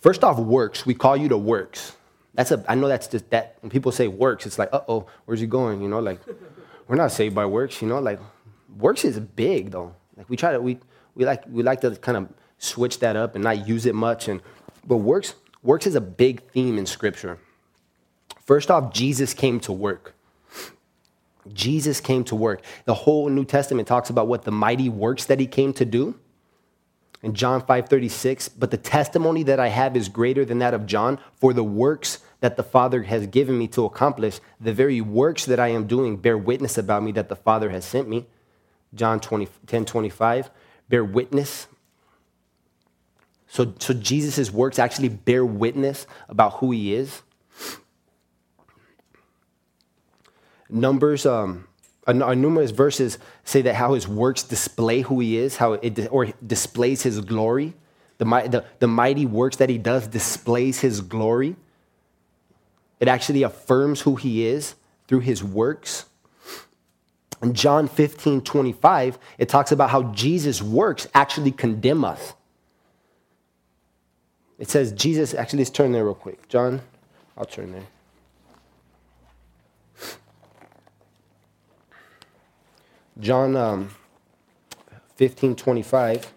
First off, works. We call you to works. I know that's just that. When people say works, it's like, uh-oh, where's he going? You know, like, we're not saved by works, you know, like, works is big, though. Like, we like to kind of switch that up and not use it much. But works is a big theme in Scripture. First off, Jesus came to work. Jesus came to work. The whole New Testament talks about what the mighty works that he came to do. In John 5:36, but the testimony that I have is greater than that of John, for the works that the Father has given me to accomplish, the very works that I am doing bear witness about me that the Father has sent me. John 10:25, bear witness. So Jesus' works actually bear witness about who he is. Numerous verses say that how his works display who he is, or displays his glory. The mighty works that he does displays his glory. It actually affirms who he is through his works. In John 15:25, it talks about how Jesus' works actually condemn us. It says Jesus, actually, let's turn there real quick. John, I'll turn there. John 15:25.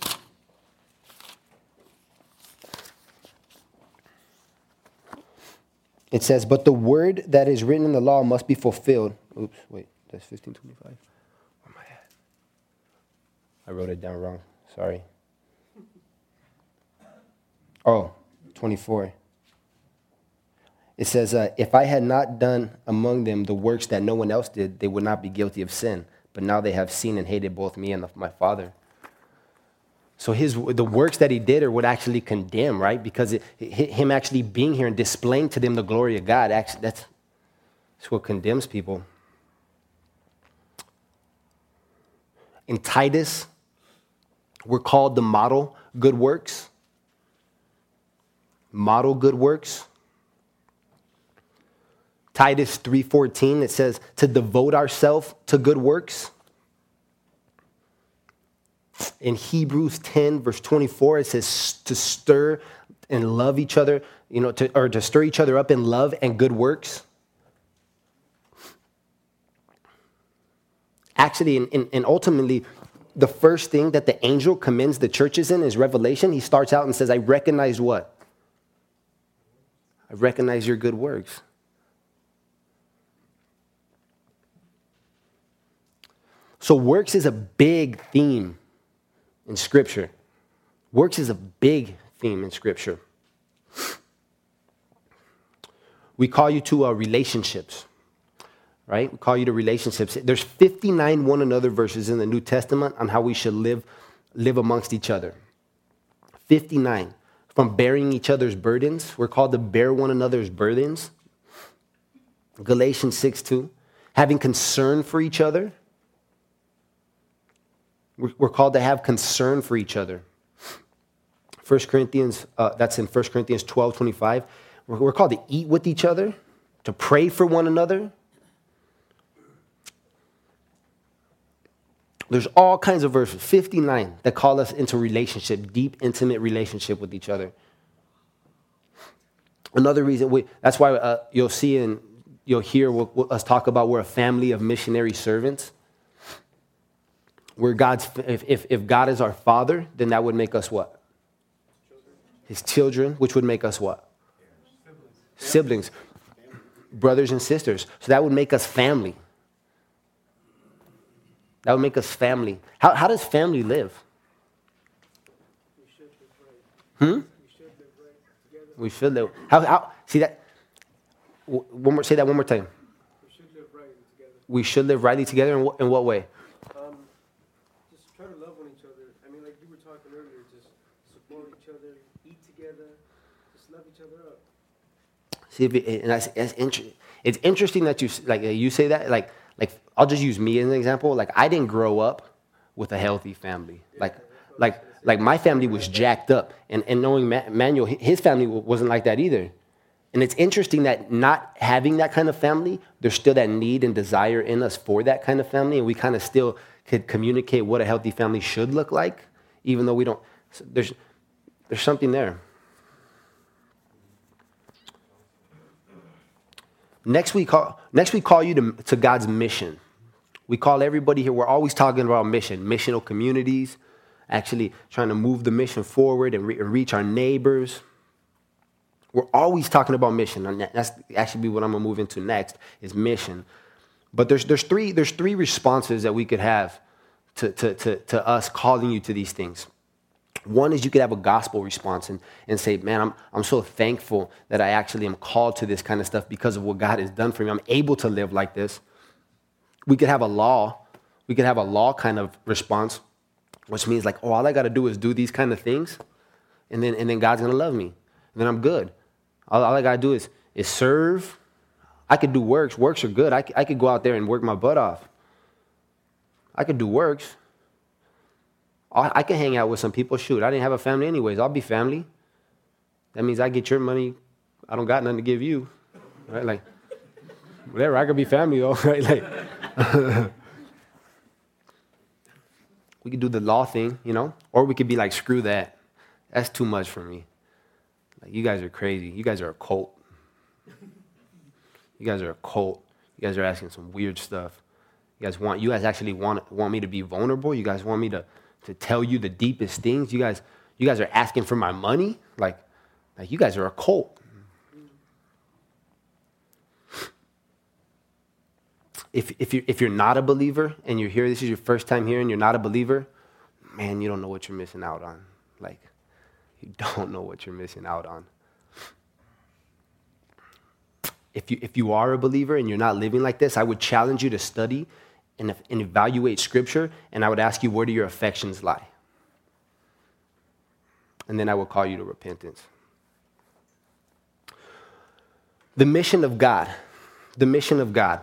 It says, but the word that is written in the law must be fulfilled. Oops, wait, that's 15:25. Where am I at? I wrote it down wrong. Sorry. Oh, 24. It says, if I had not done among them the works that no one else did, they would not be guilty of sin. But now they have seen and hated both me and my Father. So the works that he did are what actually condemn, right? Because him actually being here and displaying to them the glory of God, actually, that's what condemns people. In Titus, we're called to model good works. Model good works. Titus 3:14, it says to devote ourselves to good works. In Hebrews 10, verse 24, it says to stir and love each other, to stir each other up in love and good works. Actually, and ultimately, the first thing that the angel commends the churches in is Revelation. He starts out and says, I recognize what? I recognize your good works. So works is a big theme in Scripture. Works is a big theme in Scripture. We call you to relationships, right? We call you to relationships. There's 59 one another verses in the New Testament on how we should live amongst each other. 59. From bearing each other's burdens. We're called to bear one another's burdens. Galatians 6:2. Having concern for each other. We're called to have concern for each other. 1 Corinthians, that's in 1 Corinthians 12:25. We're called to eat with each other, to pray for one another. There's all kinds of verses, 59, that call us into relationship, deep, intimate relationship with each other. Another reason, that's why you'll see and you'll hear us talk about we're a family of missionary servants. We're if God is our Father, then that would make us what? His children, which would make us what? Siblings. Brothers and sisters. So that would make us family. That would make us family. How does family live? We should live right. We should live right together. We should live. How? See that? Say that one more time. We should live rightly together. We should live rightly together. In what way? Just try to love one each other. I mean, like you were talking earlier, just support each other, eat together, just love each other up. See, it's interesting that you say that. Like I'll just use me as an example. Like I didn't grow up with a healthy family. Like my family was jacked up, and knowing Manuel, his family wasn't like that either. And it's interesting that not having that kind of family, there's still that need and desire in us for that kind of family, and we kind of still could communicate what a healthy family should look like, even though we don't. There's something there. Next we call you to God's mission. We call everybody here, we're always talking about mission, missional communities, actually trying to move the mission forward and reach our neighbors. We're always talking about mission, and that's actually what I'm going to move into next, is mission. But there's three responses that we could have to us calling you to these things. One is you could have a gospel response and say, man, I'm so thankful that I actually am called to this kind of stuff because of what God has done for me. I'm able to live like this. We could have a law. We could have a law kind of response, which means like, oh, all I got to do is do these kind of things, and then God's going to love me, and then I'm good. All I got to do is serve. I could do works. Works are good. I could go out there and work my butt off. I could do works. I can hang out with some people. Shoot, I didn't have a family anyways. I'll be family. That means I get your money. I don't got nothing to give you, right? Like, whatever, I could be family though, right? Like, we could do the law thing, or we could be like, screw that. That's too much for me. Like, you guys are crazy. You guys are a cult. You guys are a cult. You guys are asking some weird stuff. You guys actually want me to be vulnerable. You guys want me to tell you the deepest things. You guys are asking for my money. Like you guys are a cult. If you're not a believer and you're here, this is your first time here and you're not a believer, man, you don't know what you're missing out on. Like, you don't know what you're missing out on. If you are a believer and you're not living like this, I would challenge you to study and evaluate Scripture, and I would ask you, where do your affections lie? And then I will call you to repentance. The mission of God. The mission of God.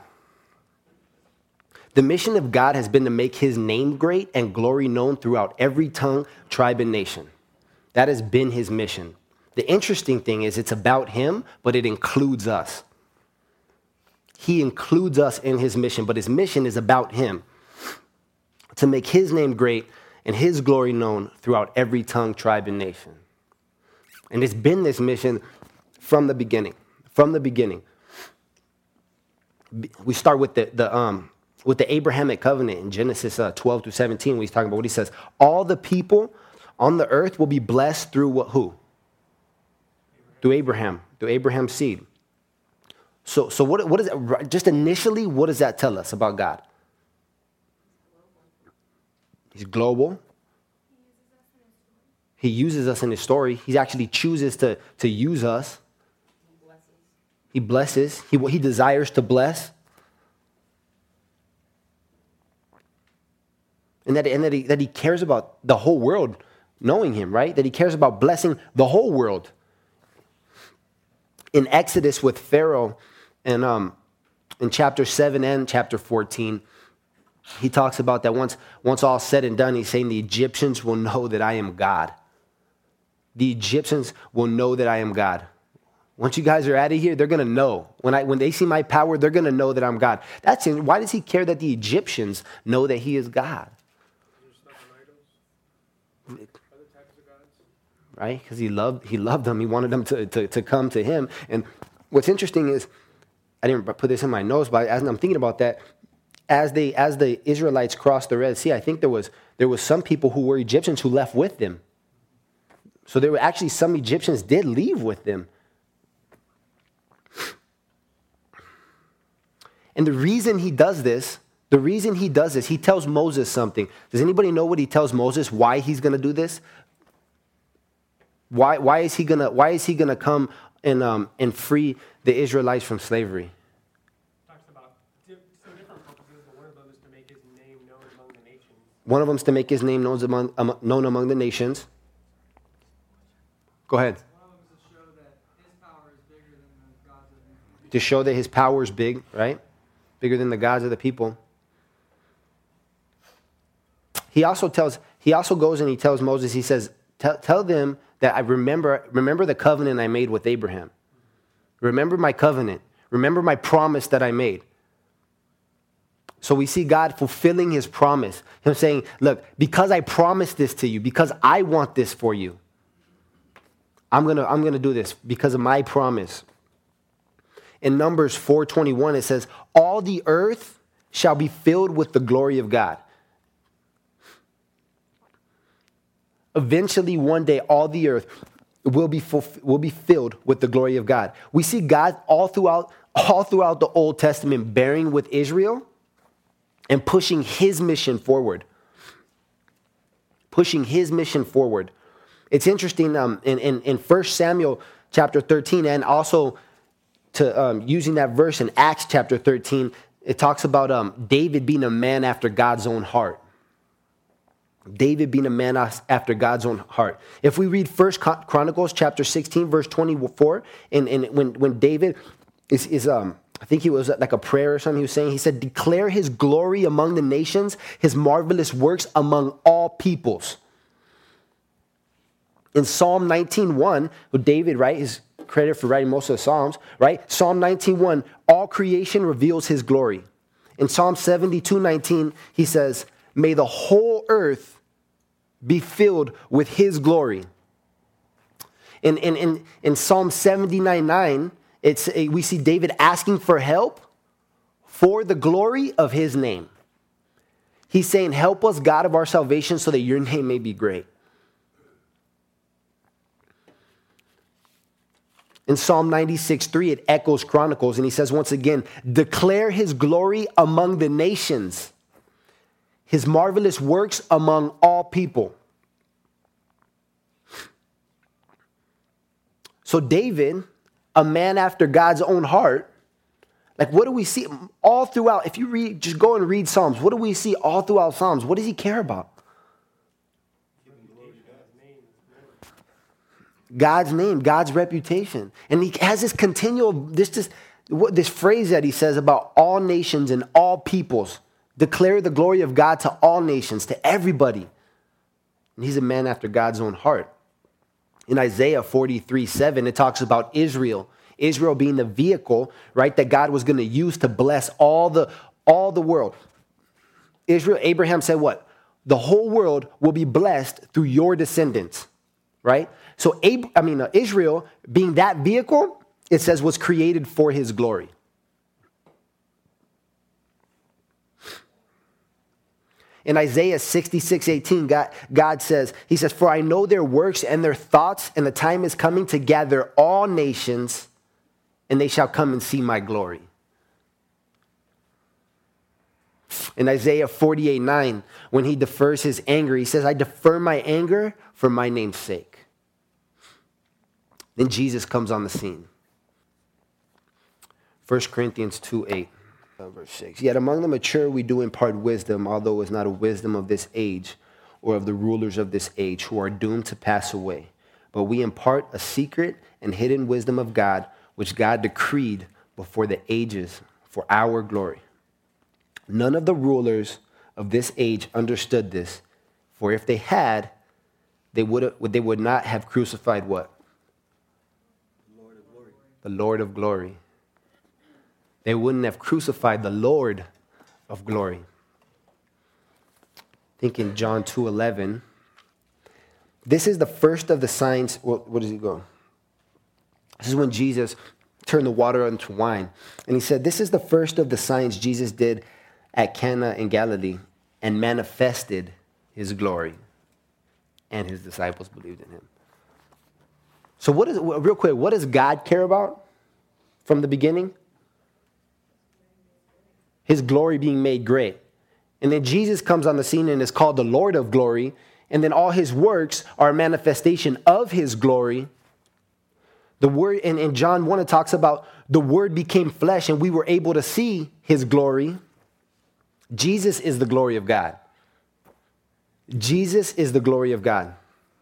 The mission of God has been to make his name great and glory known throughout every tongue, tribe, and nation. That has been his mission. The interesting thing is it's about him, but it includes us. He includes us in his mission, but his mission is about him, to make his name great and his glory known throughout every tongue, tribe, and nation. And it's been this mission from the beginning. From the beginning. We start with the Abrahamic covenant in Genesis 12 through 17, when he's talking about what he says. All the people on the earth will be blessed through who? Through Abraham, through Abraham's seed. So what is it? Just initially, what does that tell us about God? He's global. He uses us in his story. He actually chooses to use us. He blesses. He desires to bless. And that he cares about the whole world knowing him, right? That he cares about blessing the whole world. In Exodus with Pharaoh, and in chapter 7 and chapter 14, he talks about that once all said and done, he's saying the Egyptians will know that I am God. The Egyptians will know that I am God. Once you guys are out of here, they're going to know. When they see my power, they're going to know that I'm God. That's it. Why does he care that the Egyptians know that he is God? Right? Because he loved them. He wanted them to come to him. And what's interesting is, I didn't put this in my notes, but as I'm thinking about that, as the Israelites crossed the Red Sea, I think there was some people who were Egyptians who left with them. So there were actually some Egyptians did leave with them. And the reason he does this, he tells Moses something. Does anybody know what he tells Moses? Why he's going to do this? Why is he gonna come and free the Israelites from slavery? Talks about some different purposes, but one of them is to make his name known among the nations. One of them is to make his name known among the nations. Go ahead. One of them is to show that his power is bigger than the gods of the people. To show that his power is big, right? Bigger than the gods of the people. He also goes and he tells Moses, he says, tell them that I remember the covenant I made with Abraham. Remember my covenant. Remember my promise that I made. So we see God fulfilling his promise. Him saying, look, because I promised this to you, because I want this for you, I'm gonna do this because of my promise. In Numbers 4:21, it says, all the earth shall be filled with the glory of God. Eventually, one day, all the earth will be filled with the glory of God. We see God all throughout the Old Testament bearing with Israel and pushing his mission forward. Pushing his mission forward. It's interesting in 1 Samuel chapter 13, and also using that verse in Acts chapter 13, it talks about David being a man after God's own heart. David being a man after God's own heart. If we read 1 Chronicles chapter 16, verse 24, and when David is I think he was like a prayer or something he was saying, he said, declare his glory among the nations, his marvelous works among all peoples. In Psalm 19:1, David, right, is credited for writing most of the Psalms, right? Psalm 19:1, all creation reveals his glory. In Psalm 72:19, he says, may the whole earth be filled with his glory. In Psalm 79:9, we see David asking for help for the glory of his name. He's saying, help us, God of our salvation, so that your name may be great. In Psalm 96:3, it echoes Chronicles, and he says once again, declare his glory among the nations, his marvelous works among all people. So David, a man after God's own heart, like what do we see all throughout? If you read, just go and read Psalms. What do we see all throughout Psalms? What does he care about? God's name, God's reputation. And he has this continual, this phrase that he says about all nations and all peoples. Declare the glory of God to all nations, to everybody. And he's a man after God's own heart. In Isaiah 43:7, it talks about Israel being the vehicle, right, that God was going to use to bless all the world. Abraham said what? The whole world will be blessed through your descendants, right? So Israel being that vehicle, it says was created for his glory. In Isaiah 66:18, God says, he says, for I know their works and their thoughts, and the time is coming to gather all nations, and they shall come and see my glory. In Isaiah 48:9, when he defers his anger, he says, I defer my anger for my name's sake. Then Jesus comes on the scene. 1 Corinthians 2:8. Verse 6. Yet among the mature we do impart wisdom, although it's not a wisdom of this age or of the rulers of this age who are doomed to pass away. But we impart a secret and hidden wisdom of God, which God decreed before the ages for our glory. None of the rulers of this age understood this, for if they had, they would not have crucified what? Lord of glory. The Lord of glory. They wouldn't have crucified the Lord of glory. I think in John 2:11, this is the first of the signs. What does he go? This is when Jesus turned the water into wine. And he said, this is the first of the signs Jesus did at Cana in Galilee and manifested his glory. And his disciples believed in him. So real quick, what does God care about from the beginning? His glory being made great. And then Jesus comes on the scene and is called the Lord of glory. And then all his works are a manifestation of his glory. The word in John 1, it talks about the word became flesh and we were able to see his glory. Jesus is the glory of God. Jesus is the glory of God.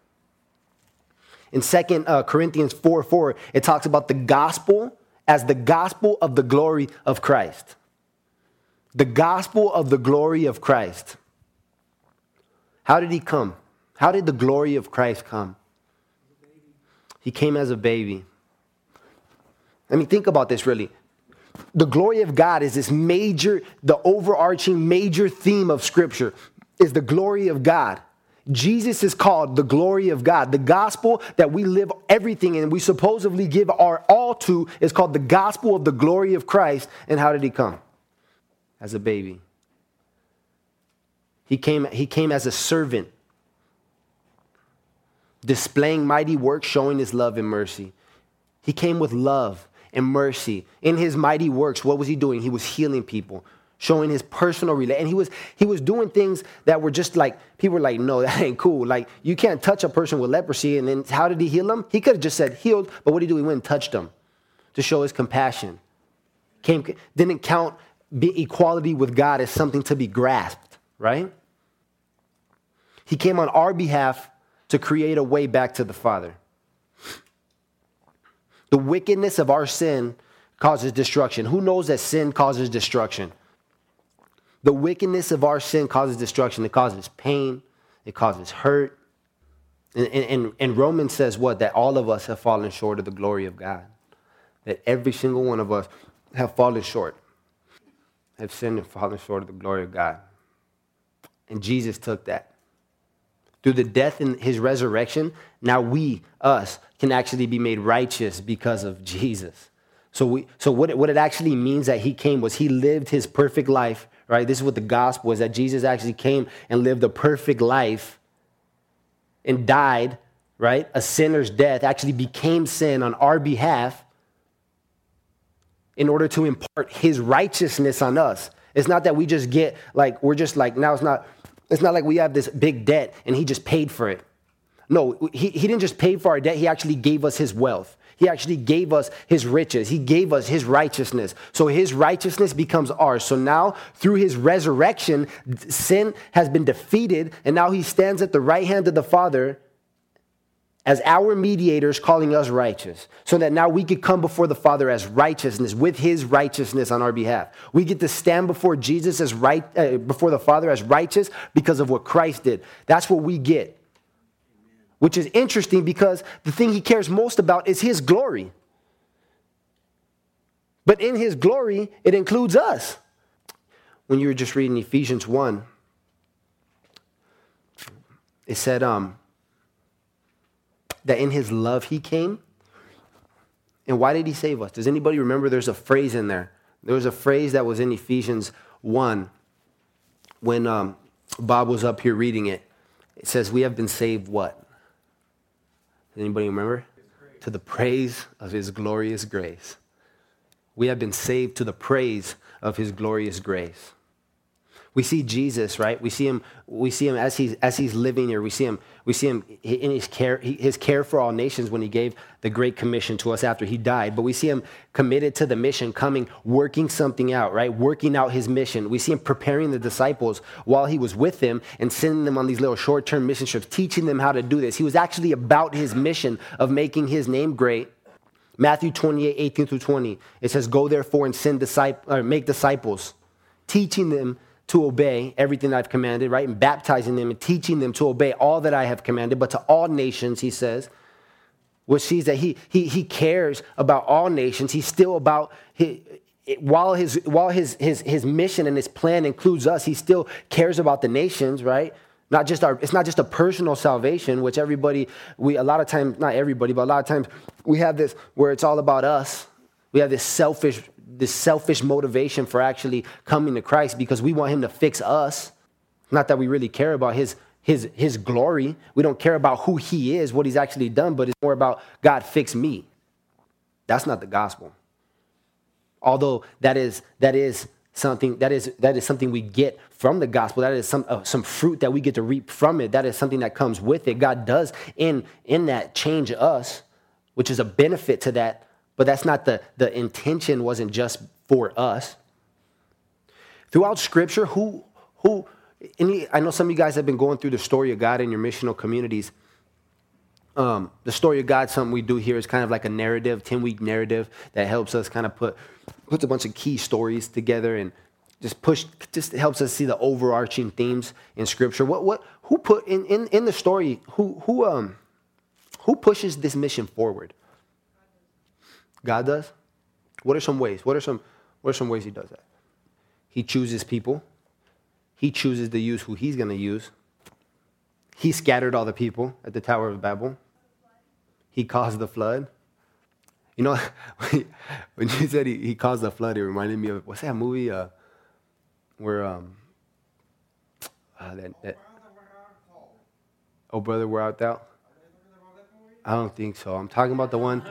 In 2 Corinthians 4:4, it talks about the gospel as the gospel of the glory of Christ. The gospel of the glory of Christ. How did he come? How did the glory of Christ come? He came as a baby. I mean, think about this really. The glory of God is the overarching major theme of Scripture is the glory of God. Jesus is called the glory of God. The gospel that we live everything in, we supposedly give our all to, is called the gospel of the glory of Christ. And how did he come? As a baby. He came as a servant, displaying mighty works, showing his love and mercy. He came with love and mercy. In his mighty works, what was he doing? He was healing people, showing his personal relation. And he was doing things that were just like, people were like, no, that ain't cool. Like, you can't touch a person with leprosy. And then how did he heal them? He could have just said healed, but what did he do? He went and touched them to show his compassion. Didn't count equality with God as something to be grasped, right? He came on our behalf to create a way back to the Father. The wickedness of our sin causes destruction. Who knows that sin causes destruction? The wickedness of our sin causes destruction. It causes pain. It causes hurt. And Romans says what? That all of us have fallen short of the glory of God. That every single one of us have fallen short. Have sinned and fallen short of the glory of God. And Jesus took that. Through the death and his resurrection, now us, can actually be made righteous because of Jesus. So what it actually means that he came was he lived his perfect life, right? This is what the gospel is, that Jesus actually came and lived a perfect life and died, right? A sinner's death, actually became sin on our behalf in order to impart his righteousness on us. It's not that we just get like, we're just like, now it's not like we have this big debt and he just paid for it. No, he didn't just pay for our debt. He actually gave us his wealth. He actually gave us his riches. He gave us his righteousness. So his righteousness becomes ours. So now through his resurrection, sin has been defeated. And now he stands at the right hand of the Father as our mediators, calling us righteous. So that now we could come before the Father as righteousness, with his righteousness on our behalf. We get to stand before Jesus as before the Father as righteous because of what Christ did. That's what we get. Which is interesting because the thing he cares most about is his glory. But in his glory, it includes us. When you were just reading Ephesians 1, it said that in his love he came. And why did he save us? Does anybody remember there's a phrase in there? There was a phrase that was in Ephesians 1 when Bob was up here reading it. It says, we have been saved what? Does anybody remember? To the praise of his glorious grace. We have been saved to the praise of his glorious grace. We see Jesus, right? We see him as he's living here. We see him in his care for all nations when he gave the Great Commission to us after he died. But we see him committed to the mission, coming, working something out, right? Working out his mission. We see him preparing the disciples while he was with them and sending them on these little short-term mission trips, teaching them how to do this. He was actually about his mission of making his name great. Matthew 28:18-20. It says, "Go therefore and make disciples, teaching them to obey everything I've commanded," right? And baptizing them and teaching them to obey all that I have commanded, but to all nations, he says, which sees that he cares about all nations. He's still about, while his mission and his plan includes us, he still cares about the nations, right? It's not just a personal salvation, which a lot of times, not everybody, but a lot of times we have this where it's all about us. We have this selfish motivation for actually coming to Christ because we want him to fix us. Not that we really care about his glory. We don't care about who he is, what he's actually done, but it's more about God fix me. That's not the gospel. Although that is something we get from the gospel. That is some fruit that we get to reap from it. That is something that comes with it. God does in that change us, which is a benefit to that. But that's not the intention. Wasn't just for us. Throughout Scripture, I know some of you guys have been going through the story of God in your missional communities. The story of God, something we do here is kind of like a narrative, 10-week narrative that helps us kind of puts a bunch of key stories together and just helps us see the overarching themes in Scripture. Who put in the story? Who pushes this mission forward? God does? What are some ways? What are some ways he does that? He chooses people. He chooses to use who he's going to use. He scattered all the people at the Tower of Babel. He caused the flood. You know, when you said he caused the flood, it reminded me of, what's that movie where, Oh Brother, Where Art Thou? I don't think so. I'm talking about the one,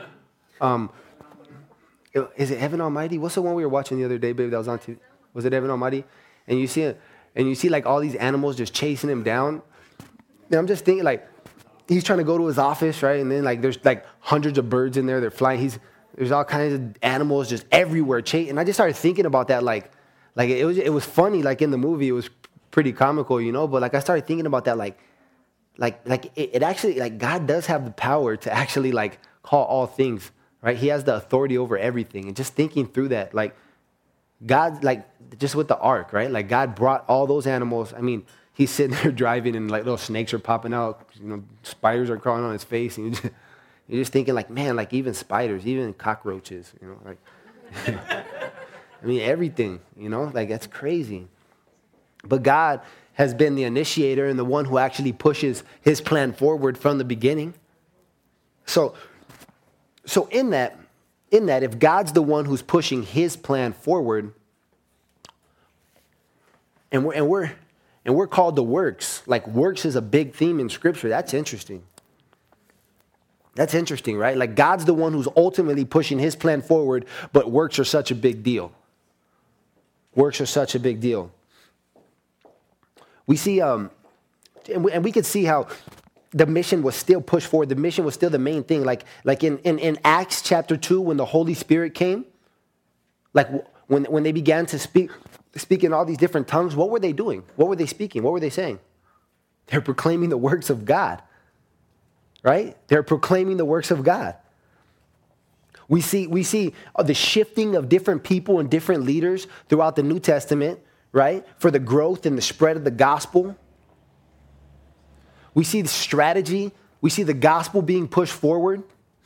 is it Heaven Almighty? What's the one we were watching the other day, babe, that was on TV? Was it Heaven Almighty? And you see it, and you see like all these animals just chasing him down. And I'm just thinking like, he's trying to go to his office, right? And then like there's like hundreds of birds in there. They're flying. There's all kinds of animals just everywhere. And I just started thinking about that. Like it was funny. Like in the movie, it was pretty comical, you know. But like I started thinking about that. Like it actually, like God does have the power to actually like call all things, right? He has the authority over everything. And just thinking through that, like God, like just with the ark, right? Like God brought all those animals. I mean, he's sitting there driving and like little snakes are popping out, you know, spiders are crawling on his face. And you're just thinking like, man, like even spiders, even cockroaches, you know, like, I mean, everything, you know, like that's crazy. But God has been the initiator and the one who actually pushes his plan forward from the beginning. So in that, if God's the one who's pushing his plan forward, and we're called to works. Like works is a big theme in Scripture. That's interesting. That's interesting, right? Like God's the one who's ultimately pushing his plan forward, but works are such a big deal. Works are such a big deal. We see, and we could see how the mission was still pushed forward. The mission was still the main thing. Like in Acts chapter 2, when the Holy Spirit came, like when they began to speak in all these different tongues, what were they doing? What were they speaking? What were they saying? They're proclaiming the works of God, right? They're proclaiming the works of God. We see the shifting of different people and different leaders throughout the New Testament, right? For the growth and the spread of the gospel. We see the strategy. We see the gospel being pushed forward.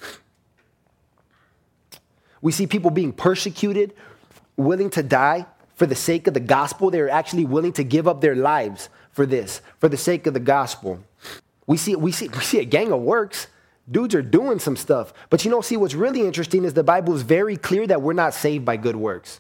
We see people being persecuted, willing to die for the sake of the gospel. They're actually willing to give up their lives for this, for the sake of the gospel. We see a gang of works. Dudes are doing some stuff. But see, what's really interesting is the Bible is very clear that we're not saved by good works.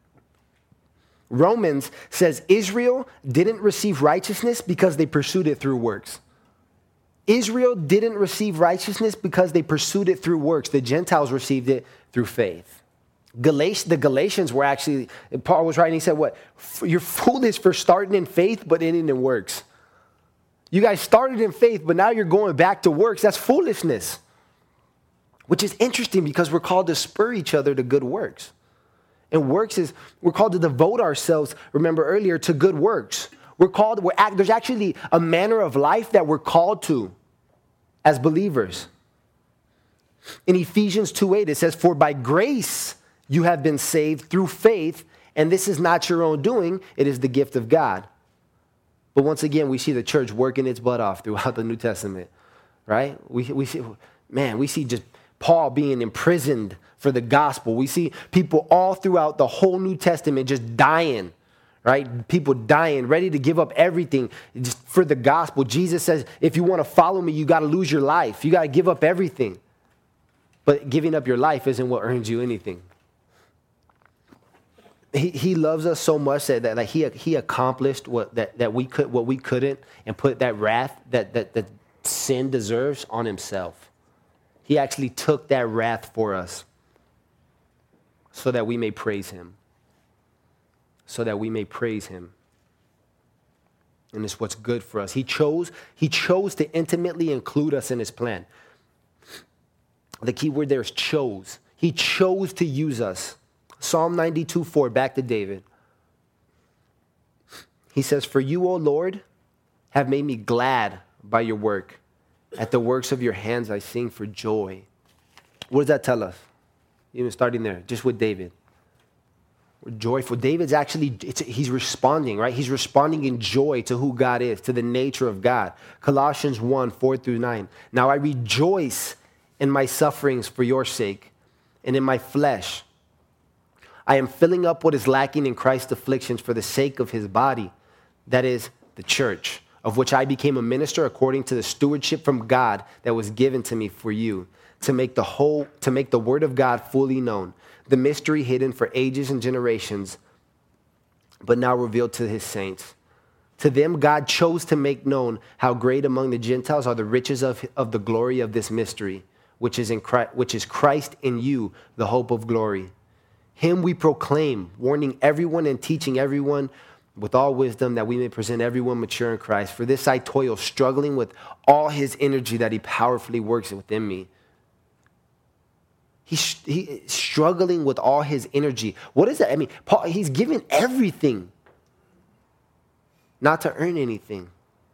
Romans says Israel didn't receive righteousness because they pursued it through works. Israel didn't receive righteousness because they pursued it through works. The Gentiles received it through faith. The Galatians were actually, Paul was writing, he said, what? You're foolish for starting in faith, but ending in works. You guys started in faith, but now you're going back to works. That's foolishness. Which is interesting because we're called to spur each other to good works. And we're called to devote ourselves, remember earlier, to good works. There's actually a manner of life that we're called to as believers. In Ephesians 2:8, it says, "For by grace you have been saved through faith, and this is not your own doing, it is the gift of God." But once again, we see the church working its butt off throughout the New Testament, right? We see just Paul being imprisoned for the gospel. We see people all throughout the whole New Testament just dying, right? People dying, ready to give up everything just for the gospel. Jesus says, if you want to follow me, you got to lose your life. You got to give up everything. But giving up your life isn't what earns you anything. He loves us so much that he accomplished what we couldn't, and put that wrath that sin deserves on himself. He actually took that wrath for us so that we may praise him. So that we may praise him. And it's what's good for us. He chose to intimately include us in his plan. The key word there is chose. He chose to use us. Psalm 92:4, back to David. He says, "For you, O Lord, have made me glad by your work. At the works of your hands I sing for joy." What does that tell us? Even starting there, just with David. We're joyful. David's actually, he's responding, right? He's responding in joy to who God is, to the nature of God. Colossians 1:4-9. "Now I rejoice in my sufferings for your sake, and in my flesh I am filling up what is lacking in Christ's afflictions for the sake of his body, that is, the church, of which I became a minister according to the stewardship from God that was given to me for you, to make the word of God fully known, the mystery hidden for ages and generations, but now revealed to his saints. To them God chose to make known how great among the Gentiles are the riches of the glory of this mystery, which is Christ in you, the hope of glory. Him we proclaim, warning everyone and teaching everyone with all wisdom, that we may present everyone mature in Christ. For this I toil, struggling with all his energy that he powerfully works within me. He's struggling with all his energy. What is that? I mean, Paul, he's given everything, not to earn anything.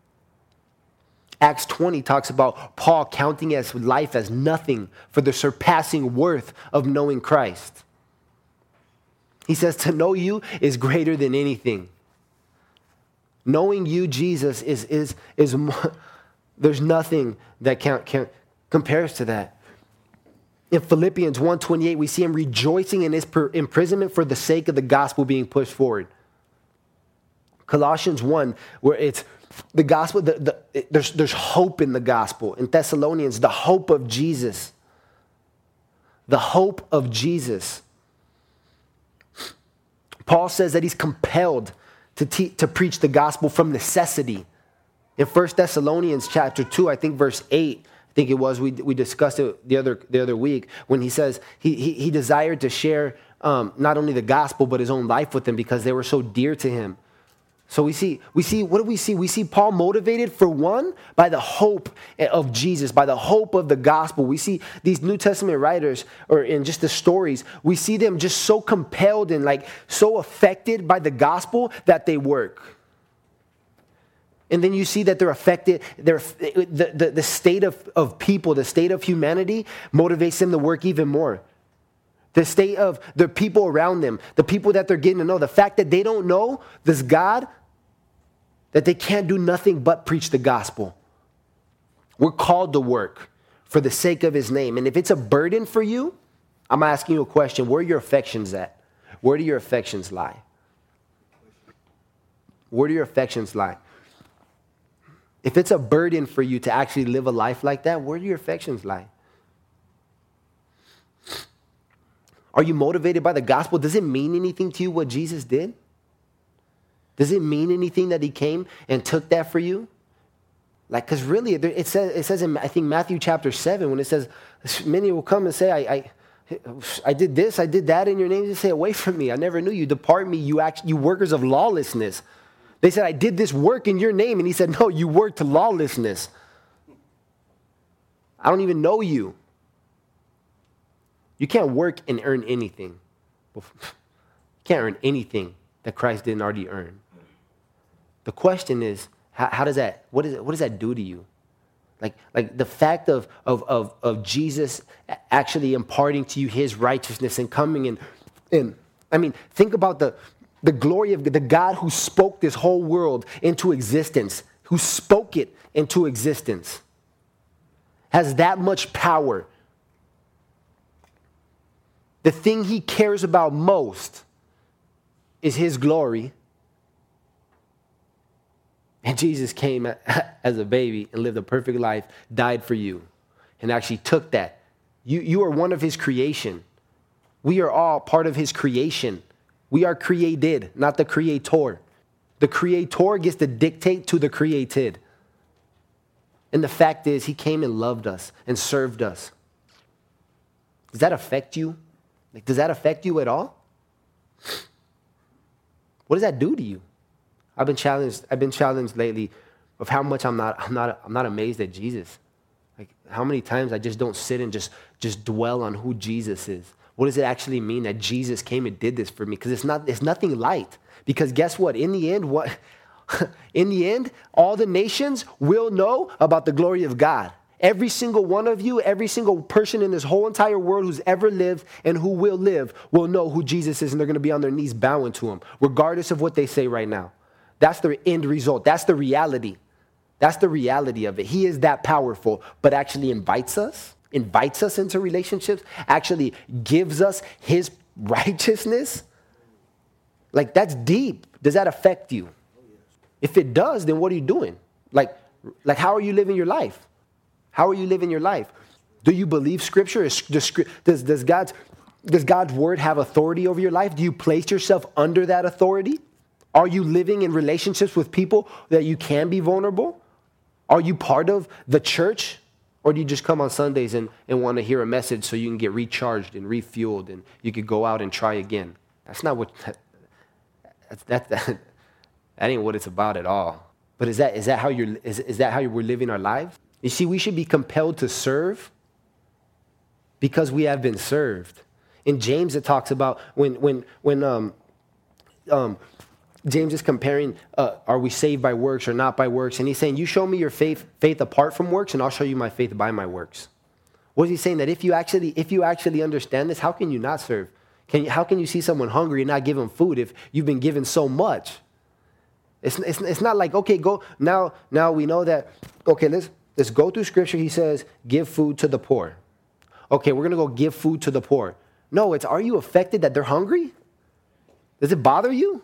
Acts 20 talks about Paul counting his life as nothing for the surpassing worth of knowing Christ. He says to know you is greater than anything. Knowing you, Jesus, is more, there's nothing that compares to that. In Philippians 1:28, we see him rejoicing in his imprisonment for the sake of the gospel being pushed forward. Colossians 1, where it's the gospel, there's hope in the gospel. In Thessalonians, the hope of Jesus. The hope of Jesus. Paul says that he's compelled to preach the gospel from necessity. In 1 Thessalonians chapter 2, I think verse 8, I think it was, we discussed it the other week, when he says he desired to share not only the gospel, but his own life with them because they were so dear to him. So we see, what do we see? We see Paul motivated, for one, by the hope of Jesus, by the hope of the gospel. We see these New Testament writers, or in just the stories, we see them just so compelled and like so affected by the gospel that they work. And then you see that they're affected, the state of people, the state of humanity motivates them to work even more. The state of the people around them, the people that they're getting to know, the fact that they don't know this God, that they can't do nothing but preach the gospel. We're called to work for the sake of his name. And if it's a burden for you, I'm asking you a question. Where are your affections at? Where do your affections lie? Where do your affections lie? If it's a burden for you to actually live a life like that, where do your affections lie? Are you motivated by the gospel? Does it mean anything to you what Jesus did? Does it mean anything that he came and took that for you? Like, because really, it says in, I think, Matthew chapter 7, when it says, many will come and say, I did this, I did that in your name. Just say, away from me. I never knew you. Depart me, you workers of lawlessness. They said, I did this work in your name. And he said, no, you worked lawlessness. I don't even know you. You can't work and earn anything. You can't earn anything that Christ didn't already earn. The question is, how does that, what does that do to you? Like the fact of Jesus actually imparting to you his righteousness and coming in. I mean, think about the glory of the God who spoke this whole world into existence, who spoke it into existence, has that much power. The thing he cares about most is his glory. And Jesus came as a baby and lived a perfect life, died for you, and actually took that. You are one of his creation. We are all part of his creation. We are created, not the creator. The creator gets to dictate to the created. And the fact is, he came and loved us and served us. Does that affect you? Like, does that affect you at all? What does that do to you? I've been challenged lately of how much I'm not amazed at Jesus. Like, how many times I just don't sit and just dwell on who Jesus is. What does it actually mean that Jesus came and did this for me? Because it's nothing light. Because guess what? In the end, all the nations will know about the glory of God. Every single one of you, every single person in this whole entire world who's ever lived and who will live will know who Jesus is, and they're going to be on their knees bowing to him, regardless of what they say right now. That's the end result. That's the reality. That's the reality of it. He is that powerful, but actually invites us into relationships, actually gives us his righteousness. Like, that's deep. Does that affect you? If it does, then what are you doing? Like how are you living your life? How are you living your life? Do you believe Scripture? Does God's word have authority over your life? Do you place yourself under that authority? Are you living in relationships with people that you can be vulnerable? Are you part of the church? Or do you just come on Sundays and want to hear a message so you can get recharged and refueled and you could go out and try again? That's not what, that ain't what it's about at all. But is that how we're living our lives? You see, we should be compelled to serve because we have been served. In James, it talks about when James is comparing, are we saved by works or not by works? And he's saying, you show me your faith apart from works, and I'll show you my faith by my works. What is he saying? That if you actually understand this, how can you not serve? How can you see someone hungry and not give them food if you've been given so much? It's not like, okay, go now we know that, okay, let's go through Scripture. He says, give food to the poor. Okay, we're going to go give food to the poor. No, it's, are you affected that they're hungry? Does it bother you?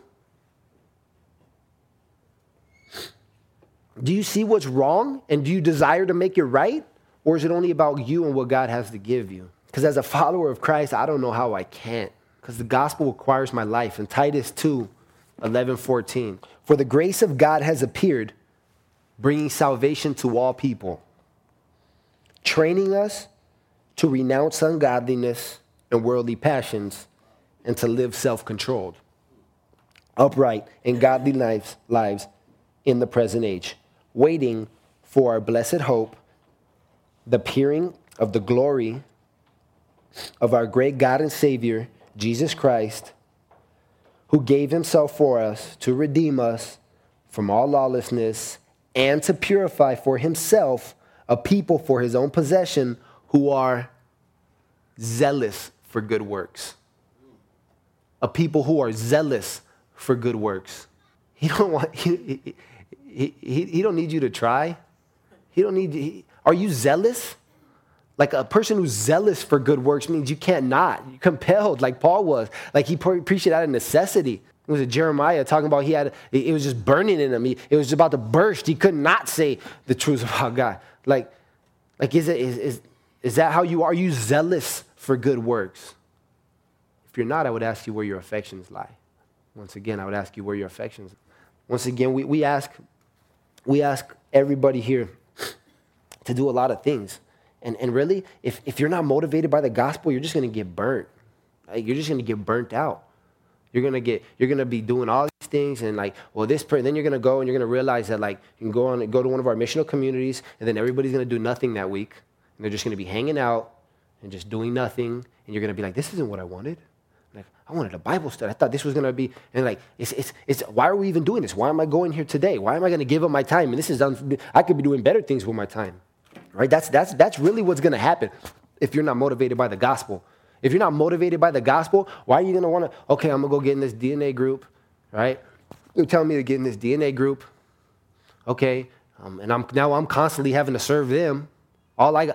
Do you see what's wrong and do you desire to make it right? Or is it only about you and what God has to give you? Because as a follower of Christ, I don't know how I can't. Because the gospel requires my life. In Titus 2:11-14, for the grace of God has appeared, bringing salvation to all people, training us to renounce ungodliness and worldly passions and to live self-controlled, upright, and godly lives in the present age, waiting for our blessed hope, the appearing of the glory of our great God and Savior, Jesus Christ, who gave himself for us to redeem us from all lawlessness and to purify for himself a people for his own possession who are zealous for good works. A people who are zealous for good works. He don't want... He don't need you to try. He don't need you. Are you zealous? Like a person who's zealous for good works means you can't not. You're compelled, like Paul was. Like he preached it out of necessity. It was a Jeremiah talking about it was just burning in him. It was about to burst. He could not say the truth about God. Like is that how you are? Are you zealous for good works? If you're not, I would ask you where your affections lie. Once again, I would ask you where your affections. Once again, we ask everybody here to do a lot of things. And really, if you're not motivated by the gospel, you're just going to get burnt. Like, you're just going to get burnt out. You're going to be doing all these things and then you're going to go and you're going to realize that like you can go to one of our missional communities and then everybody's going to do nothing that week. And they're just going to be hanging out and just doing nothing. And you're going to be like, this isn't what I wanted. Like, I wanted a Bible study. I thought this was going to be, and like, it's why are we even doing this? Why am I going here today? Why am I going to give up my time? And I could be doing better things with my time, right? That's really what's going to happen if you're not motivated by the gospel. If you're not motivated by the gospel, why are you going to want to, okay, I'm going to go get in this DNA group, right? You're telling me to get in this DNA group, okay, and I'm constantly having to serve them. When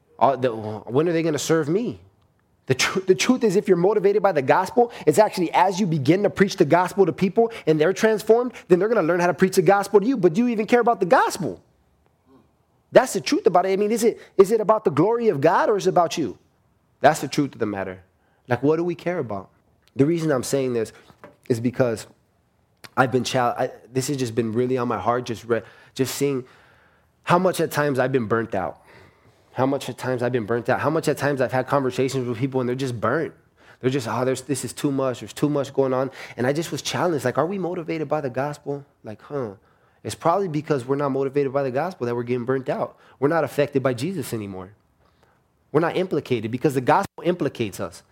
are they going to serve me? The truth is, if you're motivated by the gospel, it's actually as you begin to preach the gospel to people and they're transformed, then they're going to learn how to preach the gospel to you. But do you even care about the gospel? That's the truth about it. I mean, is it about the glory of God or is it about you? That's the truth of the matter. Like, what do we care about? The reason I'm saying this is because I've been this has just been really on my heart, just seeing how much at times I've been burnt out. How much at times I've been burnt out. How much at times I've had conversations with people and they're just burnt. They're just, this is too much. There's too much going on. And I just was challenged. Like, are we motivated by the gospel? Like, It's probably because we're not motivated by the gospel that we're getting burnt out. We're not affected by Jesus anymore. We're not implicated because the gospel implicates us.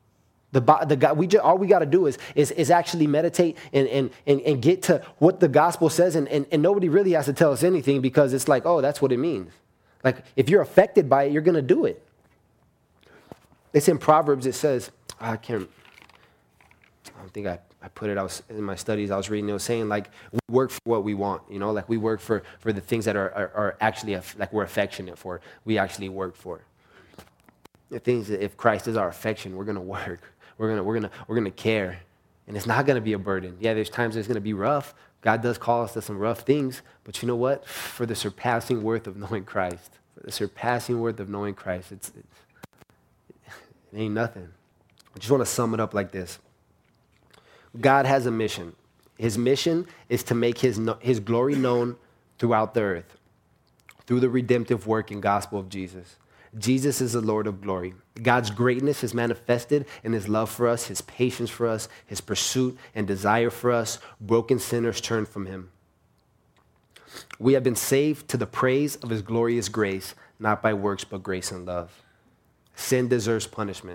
All we got to do is actually meditate and get to what the gospel says. And nobody really has to tell us anything because it's like, oh, that's what it means. Like, if you're affected by it, you're going to do it. It's in Proverbs, it says, I don't think I put it, I was in my studies, I was reading, it was saying, like, we work for what we want, like we work for the things that are actually, like, we're affectionate for, we actually work for. The things that if Christ is our affection, we're going to work. We're going to care. And it's not going to be a burden. Yeah, there's times it's going to be rough. God does call us to some rough things. But you know what? For the surpassing worth of knowing Christ, for the surpassing worth of knowing Christ, it ain't nothing. I just want to sum it up like this. God has a mission. His mission is to make his glory known throughout the earth through the redemptive work and gospel of Jesus. Jesus is the Lord of glory. God's greatness is manifested in his love for us, his patience for us, his pursuit and desire for us. Broken sinners turn from him. We have been saved to the praise of his glorious grace, not by works, but grace and love. Sin deserves punishment.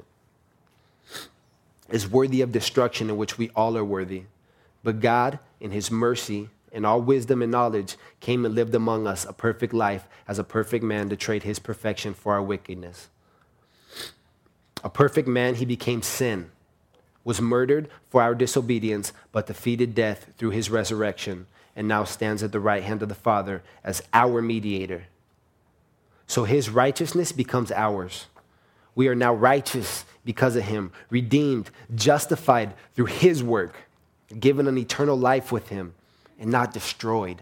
Is worthy of destruction, in which we all are worthy. But God, in his mercy, in all wisdom and knowledge, came and lived among us a perfect life as a perfect man to trade his perfection for our wickedness. A perfect man, he became sin, was murdered for our disobedience, but defeated death through his resurrection, and now stands at the right hand of the Father as our mediator. So his righteousness becomes ours. We are now righteous because of him, redeemed, justified through his work, given an eternal life with him, and not destroyed,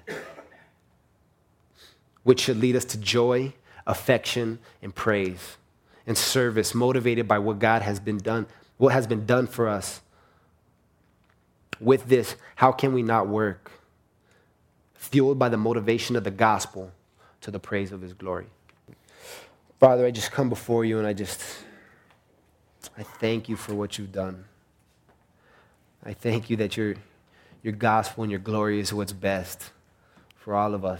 which should lead us to joy, affection, and praise, and service, motivated by what has been done for us. With this, how can we not work? Fueled by the motivation of the gospel to the praise of his glory. Father, I just come before you and I thank you for what you've done. I thank you that your gospel and your glory is what's best for all of us.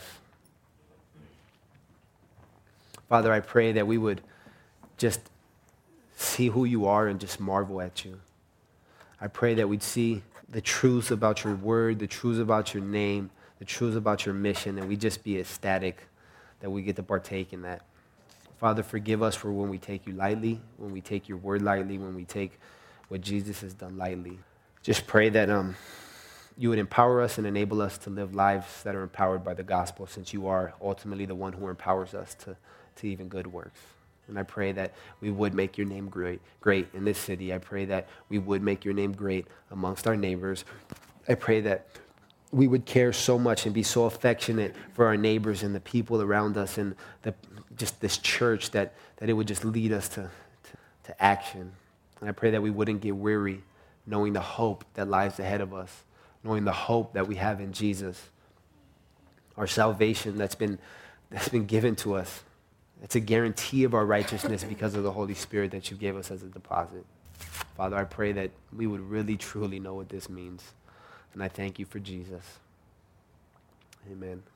Father, I pray that we would just see who you are and just marvel at you. I pray that we'd see the truths about your word, the truths about your name, the truths about your mission, and we'd just be ecstatic that we get to partake in that. Father, forgive us for when we take you lightly, when we take your word lightly, when we take what Jesus has done lightly. Just pray that you would empower us and enable us to live lives that are empowered by the gospel, since you are ultimately the one who empowers us to even good works. And I pray that we would make your name great in this city. I pray that we would make your name great amongst our neighbors. I pray that we would care so much and be so affectionate for our neighbors and the people around us and just this church that it would just lead us to action. And I pray that we wouldn't get weary knowing the hope that lies ahead of us, knowing the hope that we have in Jesus, our salvation that's been given to us. It's a guarantee of our righteousness because of the Holy Spirit that you gave us as a deposit. Father, I pray that we would really, truly know what this means. And I thank you for Jesus. Amen.